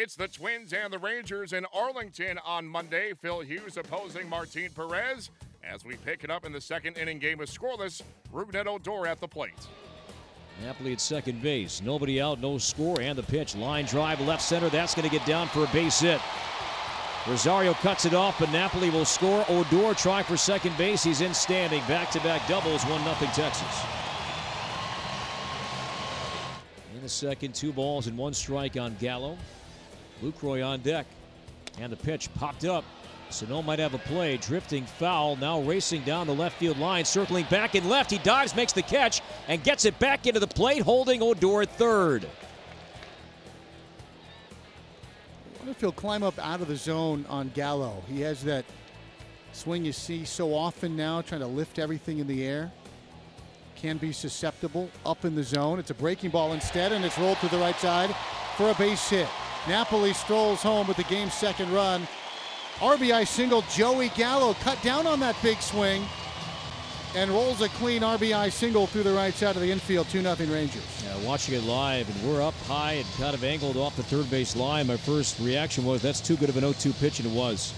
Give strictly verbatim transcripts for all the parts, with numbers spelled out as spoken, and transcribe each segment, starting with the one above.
It's the Twins and the Rangers in Arlington on Monday. Phil Hughes opposing Martin Perez. As we pick it up in the second inning, game is scoreless. Rougned Odor at the plate. Napoli at second base. Nobody out, no score, and the pitch. Line drive left center. That's going to get down for a base hit. Rosario cuts it off, but Napoli will score. Odor trying for second base. He's in standing. Back-to-back doubles, one nothing Texas. In the second, two balls and one strike on Gallo. Lucroy on deck. And the pitch popped up. Sano might have a play. Drifting foul. Now racing down the left field line. Circling back in left. He dives, makes the catch, and gets it back into the plate, holding Odor at third. I wonder if he'll climb up out of the zone on Gallo. He has that swing you see so often now, trying to lift everything in the air. Can be susceptible up in the zone. It's a breaking ball instead, and it's rolled to the right side for a base hit. Napoli strolls home with the game's second run. R B I single. Joey Gallo cut down on that big swing and rolls a clean R B I single through the right side of the infield. two nothing Rangers. Yeah, watching it live, and we're up high and kind of angled off the third base line. My first reaction was that's too good of an oh two pitch, and it was.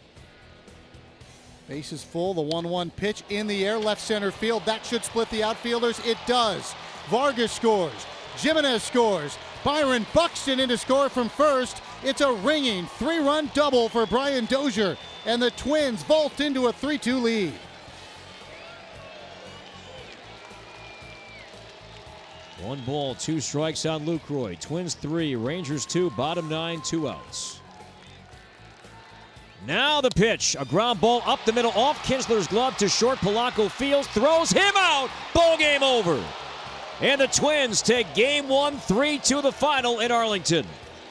Base is full. The one one pitch in the air, left center field. That should split the outfielders. It does. Vargas scores. Jimenez scores. Byron Buxton in to score from first. It's a ringing three-run double for Brian Dozier, and the Twins vault into a three two lead. One ball, two strikes on Lucroy. Twins three, Rangers two, bottom nine, two outs. Now the pitch, a ground ball up the middle, off Kinsler's glove to short. Polanco fields, throws him out. Ball game over. And the Twins take game one, three two the final in Arlington.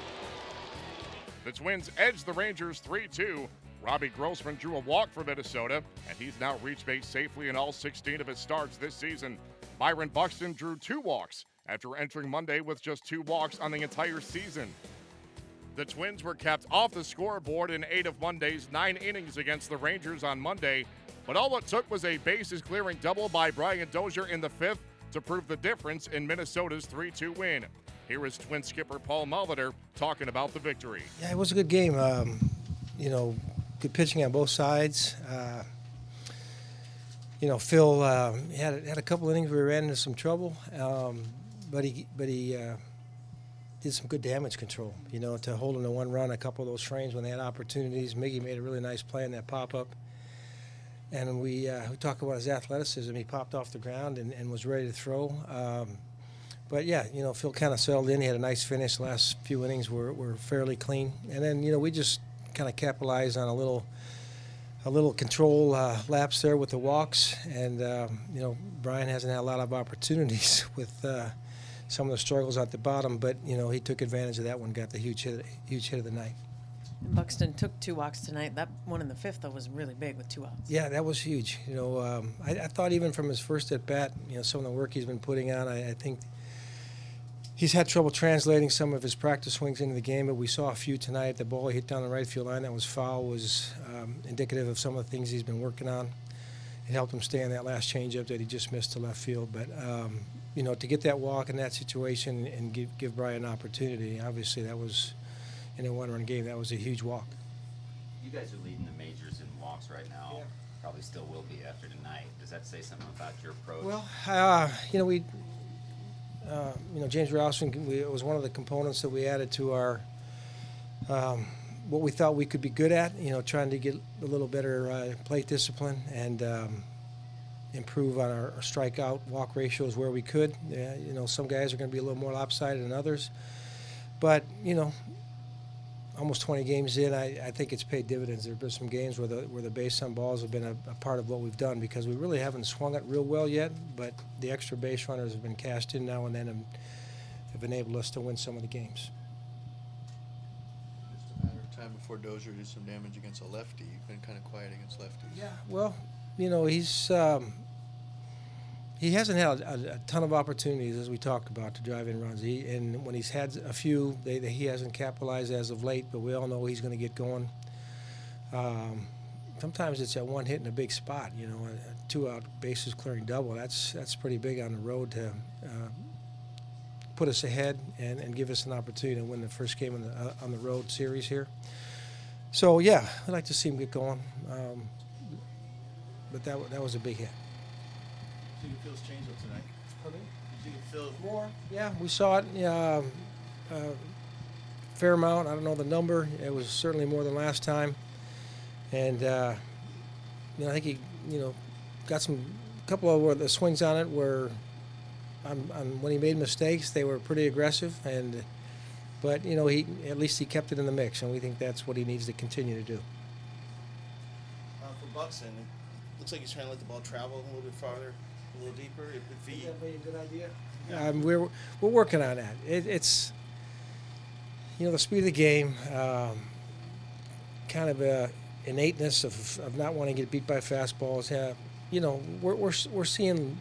The Twins edge the Rangers three two. Robbie Grossman drew a walk for Minnesota, and he's now reached base safely in all sixteen of his starts this season. Byron Buxton drew two walks after entering Monday with just two walks on the entire season. The Twins were kept off the scoreboard in eight of Monday's nine innings against the Rangers on Monday, but all it took was a bases-clearing double by Brian Dozier in the fifth to prove the difference in Minnesota's three two win. Here is Twin skipper Paul Molitor talking about the victory. Yeah, it was a good game. Um, you know, good pitching on both sides. Uh, you know, Phil uh, had had a couple innings where he ran into some trouble, um, but he but he uh, did some good damage control. You know, to hold him to one run, a couple of those frames when they had opportunities. Miggy made a really nice play in that pop up. And we, uh, we talk about his athleticism. He popped off the ground and, and was ready to throw. Um, but, yeah, you know, Phil kind of settled in. He had a nice finish. The last few innings were, were fairly clean. And then, you know, we just kind of capitalized on a little a little control uh, lapse there with the walks. And, um, you know, Brian hasn't had a lot of opportunities with uh, some of the struggles at the bottom. But, you know, he took advantage of that one, got the huge hit, huge hit of the night. Buxton took two walks tonight. That one in the fifth, though, was really big with two outs. Yeah, that was huge. You know, um, I, I thought even from his first at bat, you know, some of the work he's been putting on, I, I think he's had trouble translating some of his practice swings into the game. But we saw a few tonight. The ball he hit down the right field line that was foul was um, indicative of some of the things he's been working on. It helped him stay on that last changeup that he just missed to left field. But um, you know, to get that walk in that situation and give give Brian an opportunity, obviously that was. In a one-run game, that was a huge walk. You guys are leading the majors in walks right now. Yeah. Probably still will be after tonight. Does that say something about your approach? Well, uh, you know, we, uh, you know, James Ralston, we, it was one of the components that we added to our, um, what we thought we could be good at. You know, trying to get a little better uh, plate discipline and um, improve on our, our strikeout walk ratios where we could. Yeah, you know, some guys are going to be a little more lopsided than others, but you know. Almost twenty games in, I, I think it's paid dividends. There have been some games where the where the base on balls have been a, a part of what we've done because we really haven't swung it real well yet, but the extra base runners have been cashed in now and then and have enabled us to win some of the games. Just a matter of time before Dozier did some damage against a lefty. You've been kind of quiet against lefties. Yeah, well, you know, he's um, he hasn't had a, a ton of opportunities, as we talked about, to drive in runs. He, and when he's had a few, they, they, he hasn't capitalized as of late, but we all know he's going to get going. Um, sometimes it's that one hit in a big spot, you know, a, a two-out bases clearing double. That's that's pretty big on the road to uh, put us ahead and, and give us an opportunity to win the first game on the, uh, on the road series here. So, yeah, I'd like to see him get going. Um, but that, that was a big hit. Do you feel his changeup tonight? Pardon me? Did you feel More? Yeah, we saw it. Yeah, um, uh, fair amount. I don't know the number. It was certainly more than last time. And, uh, you know, I think he, you know, got some, a couple of where the swings on it were, on, on when he made mistakes, they were pretty aggressive. And, but, you know, he at least he kept it in the mix, and we think that's what he needs to continue to do. uh, for Buxton? It looks like he's trying to let the ball travel a little bit farther, a little deeper. If, if he, Would that be a good idea? Um, we're we're working on that. It, it's you know the speed of the game, um, kind of a innateness of, of not wanting to get beat by fastballs. Yeah, you know we're we're we're seeing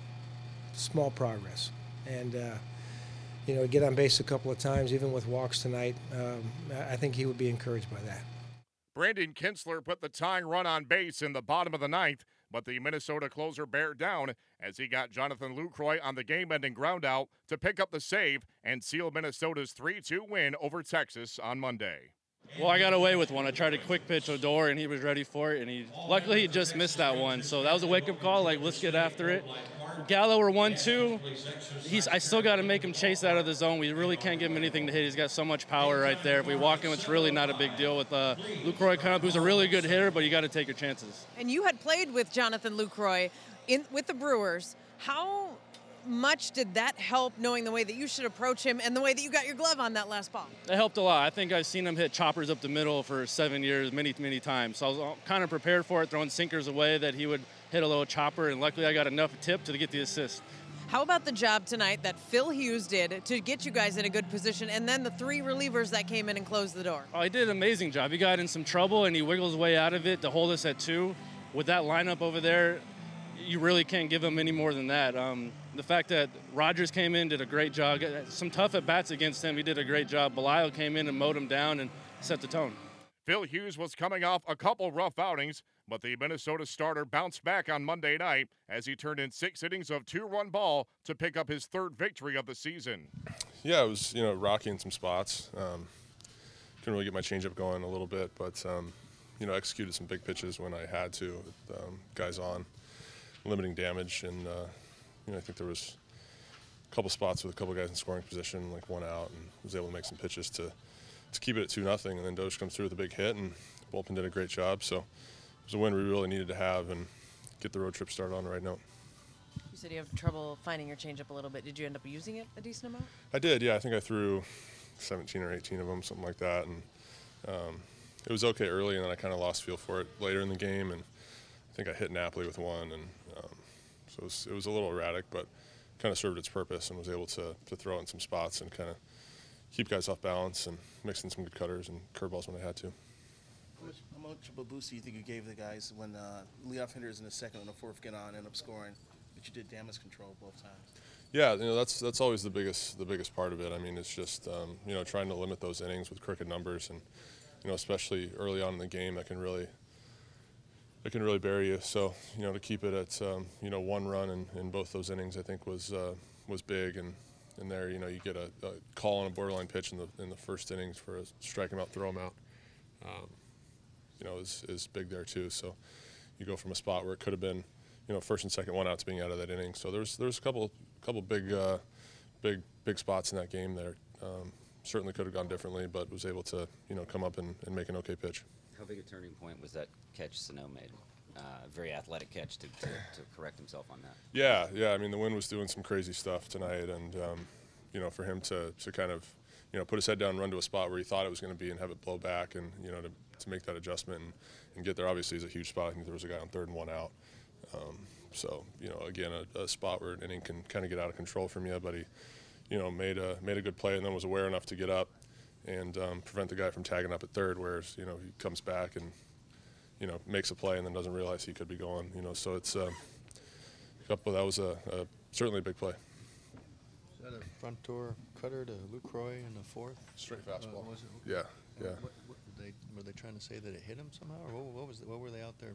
small progress, and uh, you know get on base a couple of times, even with walks tonight. Um, I think he would be encouraged by that. Brandon Kinsler put the tying run on base in the bottom of the ninth, but the Minnesota closer bared down as he got Jonathan Lucroy on the game-ending groundout to pick up the save and seal Minnesota's three two win over Texas on Monday. Well, I got away with one. I tried to quick pitch Odor, and he was ready for it, and he luckily he just missed that one. So that was a wake-up call. Like, let's get after it. Gallo, we're one two. He's I still got to make him chase out of the zone. We really can't give him anything to hit. He's got so much power right there. If we walk him, it's really not a big deal with uh, Lucroy coming up, who's a really good hitter, but you got to take your chances. And you had played with Jonathan Lucroy in with the Brewers. How much did that help, knowing the way that you should approach him and the way that you got your glove on that last ball? It helped a lot. I think I've seen him hit choppers up the middle for seven years, many, many times. So I was kind of prepared for it, throwing sinkers away that he would hit a little chopper, and luckily I got enough tip to get the assist. How about the job tonight that Phil Hughes did to get you guys in a good position, and then the three relievers that came in and closed the door? Oh, he did an amazing job. He got in some trouble, and he wiggled his way out of it to hold us at two. With that lineup over there, you really can't give him any more than that. Um, the fact that Rogers came in, did a great job. Some tough at-bats against him. He did a great job. Belial came in and mowed him down and set the tone. Phil Hughes was coming off a couple rough outings, but the Minnesota starter bounced back on Monday night as he turned in six innings of two-run ball to pick up his third victory of the season. Yeah, it was, you know, rocky in some spots. Um, couldn't really get my changeup going a little bit, but, um, you know, executed some big pitches when I had to, with um, guys on, limiting damage. And, uh, you know, I think there was a couple spots with a couple guys in scoring position, like one out, and was able to make some pitches to, to keep it at two nothing. And then Doge comes through with a big hit, and bullpen did a great job. So it was a win we really needed to have and get the road trip started on the right note. You said you have trouble finding your changeup a little bit. Did you end up using it a decent amount? I did, yeah. I think I threw seventeen or eighteen of them, something like that. And um, it was okay early, and then I kind of lost feel for it later in the game. And I think I hit Napoli with one, and um, so it was, it was a little erratic, but kind of served its purpose and was able to, to throw in some spots and kind of keep guys off balance and mix in some good cutters and curveballs when I had to. How much, how much of a boost do you think you gave the guys when uh, leadoff hitters in the second and the fourth get on, end up scoring, but you did damage control both times? Yeah, you know that's that's always the biggest the biggest part of it. I mean, it's just um, you know trying to limit those innings with crooked numbers, and you know especially early on in the game that can really it can really bury you. So you know to keep it at um, you know one run in, in both those innings, I think was uh, was big. And and there you know you get a, a call on a borderline pitch in the in the first innings for a strike him out, throw him out. Um, you know, is, is big there too. So you go from a spot where it could have been, you know, first and second one out to being out of that inning. So there's there's a couple couple big uh, big big spots in that game there. Um, certainly could have gone differently, but was able to you know come up and, and make an okay pitch. How big a turning point was that catch Sano made? Uh, very athletic catch to, to, to correct himself on that. Yeah, yeah. I mean, the wind was doing some crazy stuff tonight, and um, you know, for him to to kind of you know put his head down, and run to a spot where he thought it was going to be, and have it blow back, and you know to to make that adjustment and, and get there obviously is a huge spot. I think there was a guy on third and one out. Um, so, you know, again, a, a spot where an inning can kind of get out of control from you, but he, you know, made a made a good play and then was aware enough to get up and um, prevent the guy from tagging up at third, whereas, you know, he comes back and, you know, makes a play and then doesn't realize he could be going, you know, so it's uh, a couple, that was a, a certainly a big play. Is that a front door cutter to Lucroy in the fourth? Straight fastball. Uh, was it? Yeah, yeah. What, what did they, were they trying to say that it hit him somehow, or what, what was the, what were they out there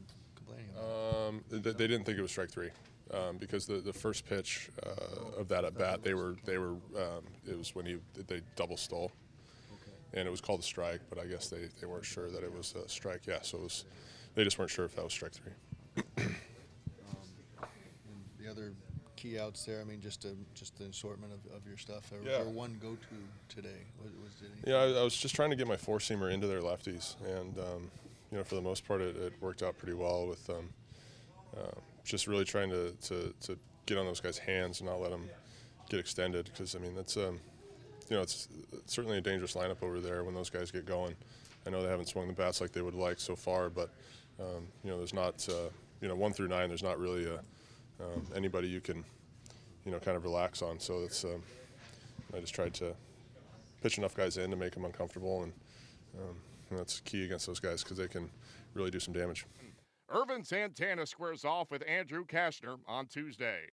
complaining about? Um, they, they didn't think it was strike three. Um, because the, the first pitch uh, of that at bat, they were they were um, it was when he they double stole, and it was called a strike. But I guess they, they weren't sure that it was a strike. Yeah, so it was they just weren't sure if that was strike three. um, and the other key outs there. I mean, just a, just the assortment of, of your stuff. Or, Yeah. or one go to today. Was, was it anything? Yeah, I, I was just trying to get my four seamer into their lefties, and um, you know, for the most part, it, it worked out pretty well with um, uh, just really trying to, to, to get on those guys' hands and not let them get extended. Because I mean, that's um, you know, it's, it's certainly a dangerous lineup over there when those guys get going. I know they haven't swung the bats like they would like so far, but um, you know, there's not uh, you know one through nine. There's not really a, um, anybody you can you know kind of relax on. So that's um, I just tried to pitch enough guys in to make them uncomfortable, and, um, and that's key against those guys because they can really do some damage. Irvin Santana squares off with Andrew Kashner on Tuesday.